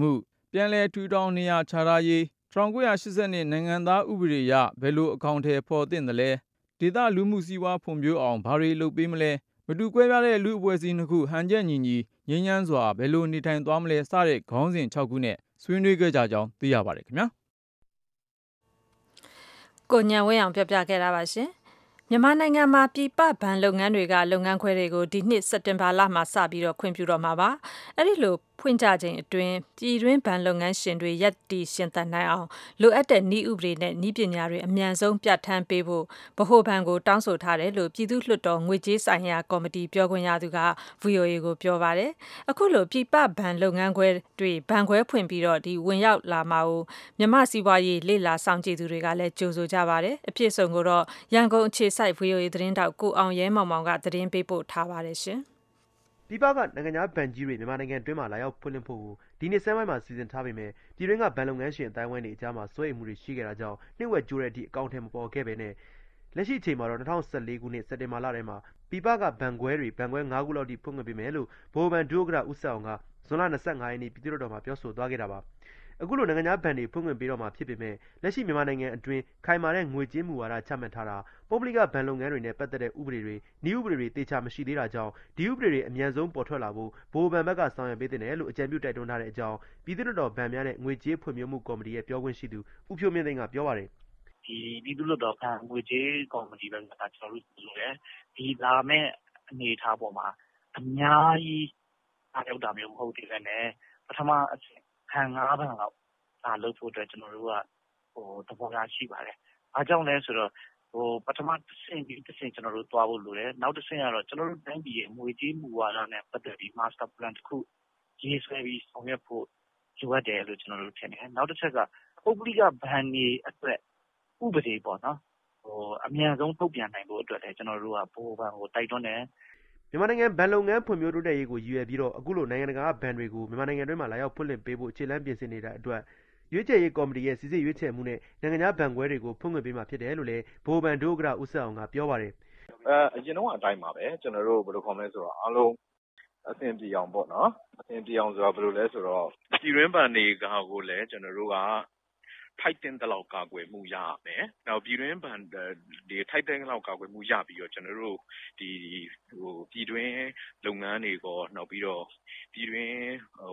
ပြန်လည်ထူထောင်နေရာချထားရေး1980နိုင်ငံသားဥပဒေအရဘယ်လိုအကောင့်ထဲပေါ်သင့်တယ်လဲဒေသလူမှုစီးပွားဖွံ့ဖြိုးအောင်ဘာတွေလုပ်ပေးမလဲမတူကွဲပြားတဲ့လူအဖွဲ့အစည်းနှစ်ခုဟန်ချက်ညီညီငြိမ်းချမ်းစွာဘယ်လိုနေထိုင်သွားမလဲစတဲ့ခေါင်းစဉ်6ခုနဲ့ဆွေးနွေးခဲ့ကြကြောင်းသိရပါတယ်ခင်ဗျာကိုညံဝင်းအောင်ပြောပြခဲ့တာပါရှင်မြန်မာနိုင်ငံမှာပြည်ပဘဏ်လုပ်ငန်းတွေကလုပ်ငန်းခွဲတွေကိုဒီနှစ်စက်တင်ဘာလမှာစပြီးတော့ခွင့်ပြုတော့မှာပါအဲ့ဒီလိုဖွင့်ကြခြင်းအတွင်းပြည်တွင်းဘဏ်လုပ်ငန်းရှင်တွေရပ်တည်ရှင်သန်နိုင်အောင်လိုအပ်တဲ့နည်းဥပဒေနဲ့နည်းပညာတွေအမြန်ဆုံးပြဋ္ဌာန်းပေးဖို့ဗဟိုဘဏ်ကိုတောင်းဆိုထားတယ်လို့ပြည်သူ့လွှတ်တော်ငွေကြေးဆိုင်ရာကော်မတီပြောခွင့်ရသူက VOA ကိုပြောပါတယ်အခုလိုပြည်ပဘဏ်လုပ်ငန်းခွဲတွေဘဏ်ခွဲဖွင့်ပြီးတော့ဒီဝင်ရောက်လာမှာကိုမြန်မာစီးပွားရေးလေ့လာစောင့်ကြည့်သူတွေကလည်းကြိုဆိုကြပါတယ်အဖြစ်ဆုံးကိုတော့ရန်ကုန်အခြေစိုက် VOA သတင်းတောက်ကိုအောင်ရဲမောင်မောင်ကသတင်းပေးပို့ထားပါတယ်ရှင်ပြည်ပကနိုင်ငံခြားဘဏ်ကြီးတွေမြန်မာနိုင်ငံအတွင်းမှာလာရောက်ဖွင့်လှစ်ဖို့ဒီနှစ်ဆန်းပိုင်းမှာစီစဉ်ထားပေမဲ့ပြည်တွင်းကဘဏ်လုပ်ငန်းရှင်အတိုင်းဝိုင်းတွေအကြားမှာစိုးရိမ်မှုတွေရှိခဲ့တာကြောင့်နှစ်ဝက်ကျိုးတဲ့အထိအကောင့်ထဲမပေါ်ခဲ့ပဲနဲ့လက်ရှိအချိန်မှာတော့2014ခုနှစ်စက်တင်ဘာလထဲမှာပြည်ပကဘဏ်ခွဲတွေဘဏ်ခွဲ9ခုလောက်ထိဖွင့်ခွင့်ပေးမယ်လို့ဗဟိုဘဏ်ဒုဥက္ကဋ္ဌဦးဆက်အောင်ကဇွန်လ25ရက်နေ့ပြည်သူ့လွှတ်တော်မှာပြောဆိုသွားခဲ့တာပါအခုလိုနိုင်ငံခြားဘဏ်တွေဖွင့်ခွင့်ပေးတော့မှာဖြစ်ပေမဲ့လက်ရှိမြန်မာနိုင်ငံအတွင်းခိုင်မာတဲ့ငွေကြေးမူဝါဒချမှတ်ထားတာပုဂ္ဂလိကဘဏ်လုပ်ငန်းတွေနဲ့ပတ်သက်တဲ့ဥပဒေတွေနည်းဥပဒေတွေသေချာမရှိသေးတာကြောင့်ဒီဥပဒေတွေအမြန်ဆုံးပေါ်ထွက်လာဖို့ဗဟိုဘဏ်ဘက်ကဆောင်ရွက်ပေးတယ်လို့အကြံပြုတိုက်တွန်းထားတဲ့အကြောင်းပြည်သူ့လွှတ်တော်ဗဏ်များနဲ့ငွေကြေးဖွံ့ဖြိုးမှုကော်မတီရဲ့ပြောခွင့်ရှိသူဦးဖြိုးမင်းသိန်းကပြောပါတယ်ဒီပြည်သူ့လွှတ်တော်ဗဏ်ငွေကြေးကော်မတီဘက်ကကျွန်တော်တို့ပြောတယ်ဒီလာမဲ့အနေအထားပေါ်မှာအများကြီးအားရောက်တာမျိုးမဟုတ်သေးပဲနဲ့ပထမအဆင့်ဘဏ်5ဘဏ်လောက်လုပ်ဖို့အတွက်ကျွန်တော်တို့ကသဘောထားရှိပါတယ်။အားကြောင့်လဲဆိုတော့ပထမတစ်ဆင့်ပြီးတစ်ဆင့်ကျွန်တော်တို့သွားဖို့လိုတယ်။နောက်တစ်ဆင့်ကတော့ကျွန်တော်တို့တိုင်းပြည်ရဲ့ငွေကြေးမူဝါဒနဲ့ပတ်သက်ပြီး master plan တစ်ခုရေးဆွဲပြီးဆောင်ရွက်ဖို့လိုအပ်တယ်လို့ကျွန်တော်တို့ထင်တယ်။နောက်တစ်ချက်ကပုဂ္ဂလိကဘဏ်တွေအတွက်ဥပဒေပေါ့နော်။အမြန်ဆုံးထုတ်ပြန်နိုင်ဖို့အတွက်လည်းကျွန်တော်တို့ကဗဟိုဘဏ်ကိုတိုက်တွန်းတယ်။မြန်မာနိုင်ငံဘဏ်လုပ်ငန်းဖွံ့ဖြိုးတိုးတက်ရေးကိုရည်ရွယ်ပြီးတော့အခုလိုနိုင်ငံတကာဘဏ်တွေကိုမြန်မာနိုင်ငံတွင်းမှာလာရောက်ဖွင့်လှစ်ပေးဖို့အခြေလှမ်းပြင်ဆင်နေတဲ့အတွက်ရွေးချယ်ရေးကော်မတီရဲ့စီစစ်ရွေးချယ်မှုနဲ့နိုင်ငံခြားဘဏ်ခွဲတွေကိုဖွင့်ခွင့်ပေးမှာဖြစ်တယ်လို့လည်းဗဟိုဘဏ်ဒုဥက္ကဋ္ဌဦးဆက်အောင်ကပြောပါတယ်အရင်တော့အတိုင်းပါပဲကျွန်တော်တို့ဘယ်လိုခေါ်မလဲဆိုတော့အားလုံးအဆင်ပြေအောင်ပေါ့နော်အဆင်ပြေအောင်ဆိုတော့ဘယ်လိုလဲဆိုတော့ပြည်တွင်းဘဏ်တွေကကိုလည်းကျွန်တော်တို့ကထိုက်တဲ့လောက်ကာကွယ်မှုရရမယ်။နောက်ပြည်တွင်းဘဏ်ဒီထိုက်တဲ့လောက်ကာကွယ်မှုရပြီးတော့ကျွန်တော်တို့ဒီပြည်တွင်းလုပ်ငန်းတွေကိုနောက်ပြီးတော့ပြည်တွင်း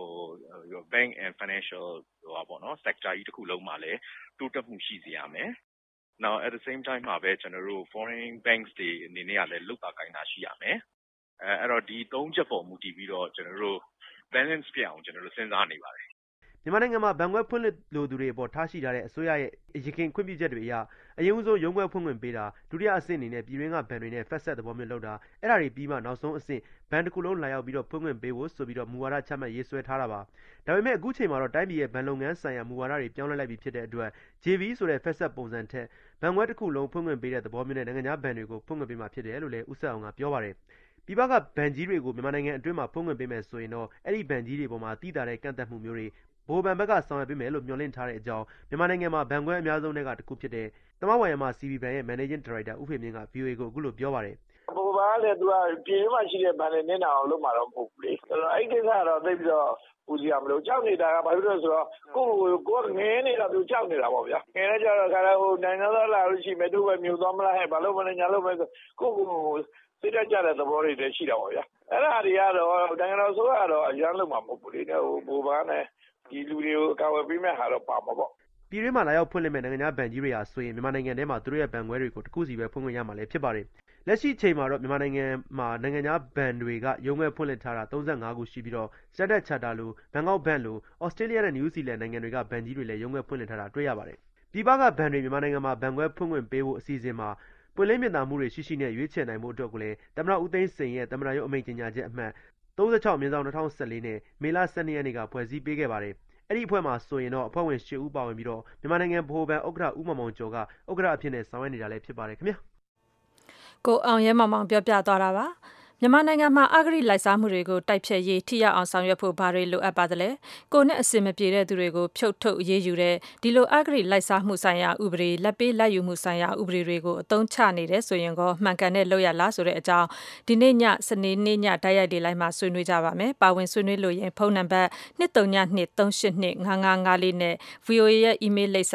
bank and financial ပေါ့နော် sector ကြီးတစ်ခုလုံးမှာလည်းတိုးတက်မှုရှိစေရမယ်။ Now at the same time မှာပဲကျွန်တော်တို့ foreign banks တွေအနေနဲ့ကလည်းလုတ်တာကိုင်းတာရှိရမယ်။အဲ့တော့ဒီ၃ချက်ပေါ်မူတည်ပြီးတော့ကျွန်တော်တို့ balance ပြအောင်ကျွန်တော်တို့စဉ်းစားနေပါတယ်မြန်မာနိုင်ငံမှာဘဏ်ခွဲဖွင့်လှစ်လိုသူတွေအပေါ်ထားရှိထားတဲ့အစိုးရရဲ့ရခိုင်ခွင့်ပြုချက်တွေအရအရင်ဆုံးရုံးခွဲဖွင့်ခွင့်ပေးတာဒုတိယအဆင့်အနေနဲ့ပြည်တွင်းကဘဏ်တွေနဲ့ဖက်ဆက်သဘောမျိုးလုပ်တာအဲ့ဒါတွေပြီးမှနောက်ဆုံးအဆင့်ဘဏ်တစ်ခုလုံးလာရောက်ပြီးတော့ဖွင့်ခွင့်ပေးဖို့ဆိုပြီးတော့မူဝါဒချမှတ်ရေးဆွဲထားတာပါဒါပေမဲ့အခုချိန်မှာတော့တိုင်းပြည်ရဲ့ဘဏ်လုပ်ငန်းဆိုင်ရာမူဝါဒတွေပြောင်းလဲလိုက်ပြီးဖြစ်တဲ့အတွက် JV ဆိုတဲ့ဖက်ဆက်ပုံစံထက်ဘဏ်ခွဲတစ်ခုလုံးဖွင့်ခွင့်ပေးတဲ့သဘောမျိုးနဲ့နိုင်ငံခြားဘဏ်တွေကိုဖွင့်ခွင့်ပေးမှာဖြစ်တယ်လို့လည်းဦးဆက်အောင်ကပြောပါတယ်ပြည်ပကဘဏ်ကြီးတွေကိုမြန်မာနိုင်ငံအတွင်းမှာဖွင့်ခွင့်ပေးမယ်ဆိုရင်တော့အဲ့ဒီဘဏ်ကြီးတွေပေါ်မှာတည်တာတဲ့ကန့်သက်မှုမျိုးတွေဗဟိုဘဏ်ဘက်ကဆောင်ရွက်ပေးမယ်လို့မျှော်လင့်ထားတဲ့အကြောင်းမြန်မာနိုင်ငံမှာဘဏ်ခွဲအများဆုံးတွေကတစ်ခုဖြစ်တဲ့သမဝါယမ CB ဘဏ်ရဲ့ Managing Director ဦးဖေမြင့်က VOA ကိုအခုလိုပြောပါတယ်ဗဟိုဘဏ်ကလည်းသူကပြည်မှာရှိတဲ့ဘဏ်တွေနင်းတာအောင်လုပ်မှာတော့မဟုတ်ဘူးလေအဲ့တော့အဲ့ဒီကိစ္စကတော့သိပြီးတော့ဦးစီးရမလို့ကြောက်နေတာကဘာဖြစ်လို့ဆိုတော့ကိုငင်းနေတာသူကြောက်နေတာပေါ့ဗျာငင်းနေကြတော့ခါတော့နိုင်ငံသားလာလို့ရှိမယ်သူပဲမြို့သွားမလားဟဲ့ဘာလို့မလဲညာလို့ပဲဆိုကိုစိတ်ကြတဲ့သဘောတွေလည်းရှိတာပေါ့ဗျာအဲ့ဒါတွေကတော့နိုင်ငံတော်ဆိုတော့အရန်လုံးမှာမဟုတ်ဘူးလေဟိုဘိုးဘန်းနဲ့ဒီလူတွေကိုအကာအကွယ်ပေးမဲ့ဟာတော့ပါမှာပေါ့ပြည်တွင်းမှာလာရောက်ဖွင့်လှစ်မဲ့နိုင်ငံခြားဘဏ်ကြီးတွေဟာဆိုရင်မြန်မာနိုင်ငံထဲမှာသူတို့ရဲ့ဘဏ်ခွဲတွေကိုတစ်ခုစီပဲဖွင့်ခွင့်ရမှာလည်းဖြစ်ပါတယ်လက်ရှိချိန်မှာတော့မြန်မာနိုင်ငံမှာနိုင်ငံခြားဘဏ်တွေကရုံးခွဲဖွင့်လှစ်ထားတာ35ခုရှိပြီးတော့ Standard Charter လိုဘန်ကောက်ဘဏ်လိုဩစတြေးလျနဲ့နယူးဇီလန်နိုင်ငံတွေကဘဏ်ကြီးတွေလည်းရုံးခွဲဖွင့်လှစ်ထားတာတွေ့ရပါတယ်ပြည်ပကဘဏ်တွေမြန်မာနိုင်ငံမှာဘဏ်ခွဲဖွင့်ခွင့်ပေးဖို့အစီအစဉ်မှာပွင့်လင်းမြင်သာမှုတွေရှိနဲ့ရွေးချယ်နိုင်မှုအတွက်ကိုလည်းသမ္မတဦးသိန်းစိန်ရဲ့သမ္မတရုံးအမိန့်ကြေညာချက်အမှတ်36/2014နဲ့မေလ12ရက်နေ့ကဖွဲ့စည်းပေးခဲ့ပါတယ်အဲ့ဒီအဖွဲ့မှာဆိုရင်တော့အဖွဲ့ဝင်10ဦးပါဝင်ပြီးတော့မြန်မာနိုင်ငံဗဟိုဘဏ်ဥက္ကဋ္ဌဦးမောင်မောင်ကျော်ကဥက္ကဋ္ဌအဖြစ်နဲ့ဆောင်ရွက်နေတာလည်းဖြစ်ပါတယ်ခင်ဗျာကိုအောင်ရဲမောင်မောင်ပြောပြသွားတာပါမြန်မာနိုင်ငံမှာအဂတိလိုက်စားမှုတွေကိုတိုက်ဖျက်ရေးထိရောက်အောင်ဆောင်ရွက်ဖို့ဘာတွေလိုအပ်ပါသလဲကိုနဲ့အစင်မပြေတဲ့သူတွေကိုဖြုတ်ထုတ်အရေးယူတဲ့ဒီလိုအဂတိလိုက်စားမှုဆိုင်ရာဥပဒေလက်ပေးလက်ယူမှုဆိုင်ရာဥပဒေတွေကိုအသုံးချနေတယ်ဆိုရင်ကောမှန်ကန်တဲ့လုပ်ရလားဆိုတဲ့အကြောင်းဒီနေ့ညစနေနေ့ညတိုက်ရိုက်တွေလိုက်မှာဆွေးနွေးကြပါမယ်ပါဝင်ဆွေးနွေးလို့ရင်ဖုန်းနံပါတ်2323825554နဲ့ VOA ရဲ့ email လိပ်စာ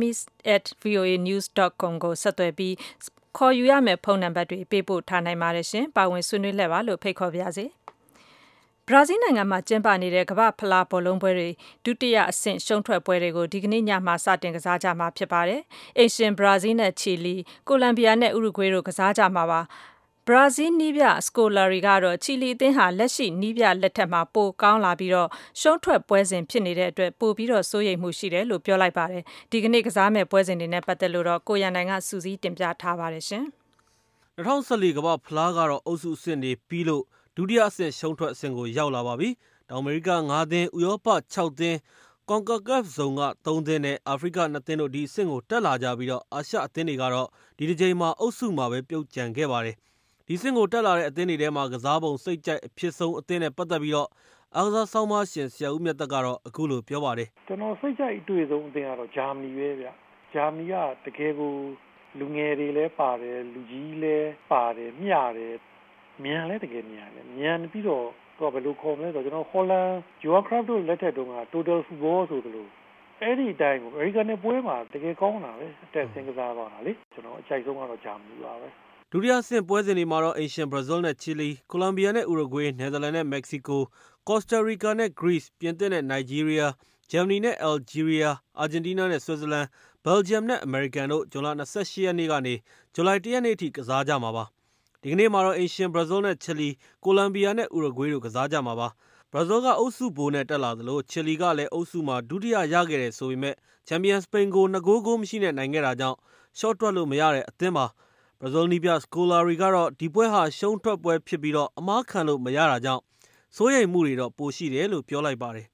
bamis@voanews.com ကိုဆက်သွယ်ပြီးခေါ်ယူရမယ့်ဖုန်းနံပါတ်တွေပေးပို့ထားနိုင်ပါတယ်ရှင်။ပါဝင်ဆွေးနွေးလက်ပါလို့ဖိတ်ခေါ်ပါရစေ။ဘရာဇီးနိုင်ငံမှာကျင်းပနေတဲ့ကမ္ဘာ့ဖလားဘောလုံးပွဲတွေဒုတိယအဆင့်ရှုံးထွက်ပွဲတွေကိုဒီကနေ့ညမှာစတင်ကစားကြမှာဖြစ်ပါတယ်။အိမ်ရှင်ဘရာဇီးနဲ့ချီလီ၊ကိုလံဘီယာနဲ့ဥရုဂွေးတို့ကစားကြမှာပါ။ဘရာဇီးနီးပြစကိုလာရီကတော့ချီလီအသင်းဟာလက်ရှိနီးပြလက်ထက်မှာပိုကောင်းလာပြီးတော့ရှုံးထွက်ပွဲစဉ်ဖြစ်နေတဲ့အတွက်ပိုပြီးတော့စိုးရိမ်မှုရှိတယ်လို့ပြောလိုက်ပါတယ်။ဒီကနေ့ကစားမယ့်ပွဲစဉ်တွေနဲ့ပတ်သက်လို့တော့ကိုရန်နိုင်ကစူးစီးတင်ပြထားပါတယ်ရှင်။2014ကမ္ဘာဖလားကတော့အုပ်စုအဆင့်တွေပြီးလို့ဒုတိယအဆင့်ရှုံးထွက်အဆင့်ကိုရောက်လာပါပြီ။တောင်အမေရိက9သင်း၊ဥရောပ6သင်း၊ကွန်ကာကက်ဖ်ဇုံက3သင်းနဲ့အာဖရိက2သင်းတို့ဒီအဆင့်ကိုတက်လာကြပြီးတော့အာရှအသင်းတွေကတော့ဒီတစ်ချိန်မှာအုပ်စုမှာပဲပြုတ်ကျန်ခဲ့ပါတယ်။ဒီအဆင့်ကိုတက်လာတဲ့အသင်းတွေထဲမှာကစားပုံစိတ်ကြိုက်အဖြစ်ဆုံးအသင်းနဲ့ပတ်သက်ပြီးတော့အားကစားဆောင်းပါးရှင်ဆရာဦးမြတ်သက်ကတော့အခုလိုပြောပါတယ်။ကျွန်တော်စိတ်ကြိုက်အတွေ့ဆုံးအသင်းကတော့ဂျာမနီပဲဗျ။ဂျာမနီကတကယ်ကိုလူငယ်တွေလည်းပါတယ်လူကြီးလည်းပါတယ်မျှတယ်မြန်လည်းတကယ်မြန်တယ်မြန်ပြီးတော့သူကဘယ်လိုခေါ်မလဲဆိုတော့ကျွန်တော်ဟောလန်ဂျိုအာခရပ်တို့လက်ထက်တုန်းက total football ဆိုသလိုအဲ့ဒီအတိုင်းကိုအမေရိကန်နဲ့ပွဲမှာတကယ်ကောင်းတာပဲအတက်ဆင်ကစားသွားတာလေကျွန်တော်အကြိုက်ဆုံးကတော့ဂျာမနီပါပဲဒုတိယဆင့်ပွဲစဉ်တွေမှာတော့အိမ်ရှင်ဘရာဇီးနဲ့ချီလီ၊ကိုလံဘီယာနဲ့ဥရုဂွေး၊နယ်သာလန်နဲ့မက္ကဆီကို၊ကော့စတာရီကာနဲ့ဂရိစ်၊ပြင်သစ်နဲ့နိုင်ဂျီးရီးယား၊ဂျာမနီနဲ့အယ်ဂျီးရီးယား၊အာဂျင်တီးနားနဲ့ဆွစ်ဇာလန်၊ဘယ်လ်ဂျီယမ်နဲ့အမေရိကန်တို့ဇွန်လ28ရက်နေ့ကနေဇူလိုင်1ရက်နေ့အထိကစားကြမှာပါ။ဒီကနေ့မှာတော့အိမ်ရှင်ဘရာဇီးနဲ့ချီလီ၊ကိုလံဘီယာနဲ့ဥရုဂွေးတို့ကစားကြမှာပါ။ဘရာဇီးကအုပ်စုဘိုးနဲ့တက်လာသလိုချီလီကလည်းအုပ်စုမှာဒုတိယရခဲ့တယ်ဆိုပေမဲ့ချန်ပီယံစပိန်ကို2ဂိုးမရှိနဲ့နိုင်ခဲ့တာကြောင့်ရှော့တွက်လို့မရတဲ့အသင်းပါ။ဘရာဇီးနီးပြစကိုလာရီကတော့ဒီပွဲဟာရှုံးထွက်ပွဲဖြစ်ပြီးတော့အမားခံလို့မရတာကြောင့်စိုးရိမ်မှုတွေတော့ပိုရှိတယ်လို့ပြောလိုက်ပါတယ်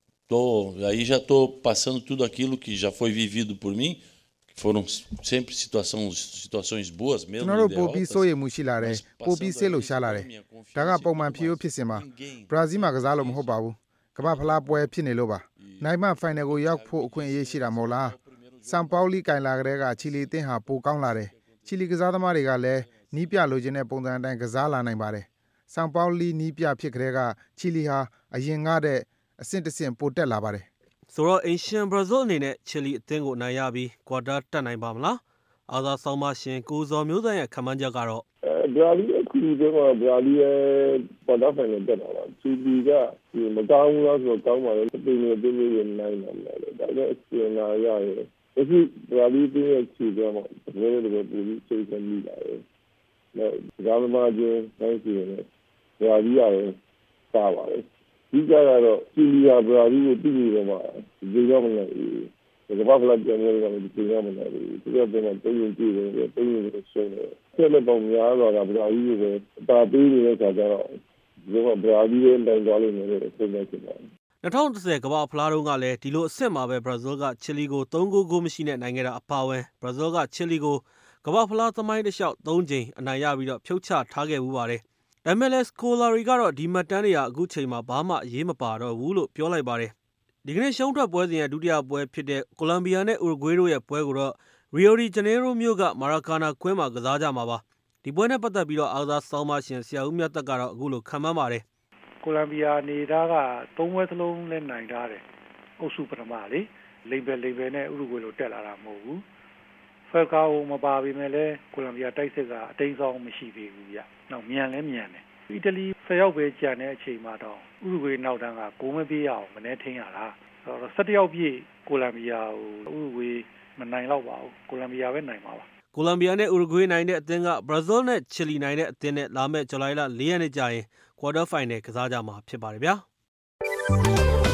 Aí já estou passando tudo aquilo que já foi vivido por mim, que foram sempre situações boas mesmo. ကျွန်တော်တို့ပိုပြီးစိုးရိမ်မှုရှိလာတယ်ပိုပြီးစိတ်လှုပ်ရှားလာတယ်ဒါကပုံမှန်ဖြစ်ဖြစ်စင်ပါဘရာဇီးမှာကစားလို့မဟုတ်ပါဘူးကမ္ဘာဖလားပွဲဖြစ်နေလို့ပါနိုင်မှဖိုင်နယ်ကိုရောက်ဖို့အခွင့်အရေးရှိတာမဟုတ်လားဆန်ပေါလီကင်လာကလေးကချီလီအသင်းဟာပိုကောင်းလာတယ်ချီလီကစားသမားတွေကလည်းနီးပြလိုချင်တဲ့ပုံစံအတိုင်းကစားလာနိုင်ပါတယ်ဆန်ပေါလီနီးပြဖြစ်ကလေးကချီလီဟာအရင်ကတဲ့အဆင့်တစ်ဆင့်ပိုတက်လာပါတယ်ဆိုတော့အင်ရှင်ဘရာဇီးအနေနဲ့ချီလီအသင်းကိုနိုင်ရပြီးကွာတာတက်နိုင်ပါမလားအားသာဆောင်းပါရှင်ကိုဇော်မျိုးစံရဲ့ခန့်မှန်းချက်ကတော့ဘရာဇီးအခုဒီမှာဘရာဇီးရဲ့ကွာတာဖိုင်နယ်တက်တာပါချီလီကဒီမကောင်းဘူးလားဆိုတော့ကောင်းပါလေစပိန်နဲ့တင်းလေးနဲ့နိုင်တယ်ဒါလည်းအစီအနာရရဲ့အခုဘရာဇီးတင်းရဲ့ချီတော့တကယ်ပူပြီးစိတ်ဆင်းမိတာလေနောက်ဒါမှမဟုတ်တိုင်းစီနဲ့ဘရာဇီးရတယ်စားပါလေဒီကြတော့ချီလီယာဘရာဇီးကိုတိတိကျကျဒီရောက်မလို့ဒီဘာဖလားပြန်ရတာဒီပြန်မလို့ဒီကတော့တုံးကြည့်တယ်တုံးရည်ရှင်းတယ်ဆက်လက်ပေါင်းများတော့ဘရာဇီးကိုတာပေးနေတဲ့ခါကျတော့ဒီကဘရာဇီးရဲ့တိုင်သွားလိမ့်မယ်လို့ပြောနေတယ် 2010ကမ္ဘာဖလားတုန်းကလည်းဒီလိုအဆင့်မှာပဲဘရာဇီးကချီလီကို3ဂိုးမရှိနဲ့နိုင်ခဲ့တာအပါအဝင်ဘရာဇီးကချီလီကိုကမ္ဘာဖလားသမိုင်းတစ်လျှောက်3ကြိမ်အနိုင်ရပြီးတော့ဖြုတ်ချထားခဲ့မှုပါတယ်။ဒါပေမဲ့လည်းစကိုလာရီကတော့ဒီမှတ်တမ်းတွေကအခုချိန်မှာဘာမှအရေးမပါတော့ဘူးလို့ပြောလိုက်ပါတယ်။ဒီကနေ့ရှုံးထွက်ပွဲစဉ်ရဲ့ဒုတိယပွဲဖြစ်တဲ့ကိုလံဘီယာနဲ့ဥရုဂွေးတို့ရဲ့ပွဲကိုတော့ရီယိုဒီဂျနေရိုမြို့ကမာရာကာနာကွင်းမှာကစားကြမှာပါ။ဒီပွဲနဲ့ပတ်သက်ပြီးတော့အားကစားဆောင်းပါးရှင်ဆရာဦးမြတ်သက်ကတော့အခုလိုခန့်မှန်းပါတယ်ကိုလံဘီယာနေသားက3ပွဲစလုံးနဲ့နိုင်ထားတယ်အုပ်စုပထမလေလိမ့်ပဲနဲ့ဥရုဂွေးလိုတက်လာတာမဟုတ်ဘူးဖယ်ကာအိုမပါပေမဲ့လည်းကိုလံဘီယာတိုက်စစ်ကအတိမ်ဆောင်မရှိသေးဘူးဗျနောက်မြန်လည်းမြန်တယ်အီတလီ10ယောက်ပဲကျန်တဲ့အချိန်မှာတော့ဥရုဂွေးနောက်တန်းကဂိုးမပေးရအောင်မနေထင်းရတာဆိုတော့17ယောက်ပြည့်ကိုလံဘီယာကိုဥရုဂွေးမနိုင်တော့ပါဘူးကိုလံဘီယာပဲနိုင်ပါကိုလံဘီယာနဲ့ဥရုဂွေးနိုင်တဲ့အသင်းကဘရာဇီးနဲ့ချီလီနိုင်တဲ့အသင်းနဲ့လာမယ့်ဇူလိုင်လ4ရက်နေ့ကျရင်ကွာတာဖိုင်နယ်ကစားကြမှာဖြစ်ပါတယ်ဗျာ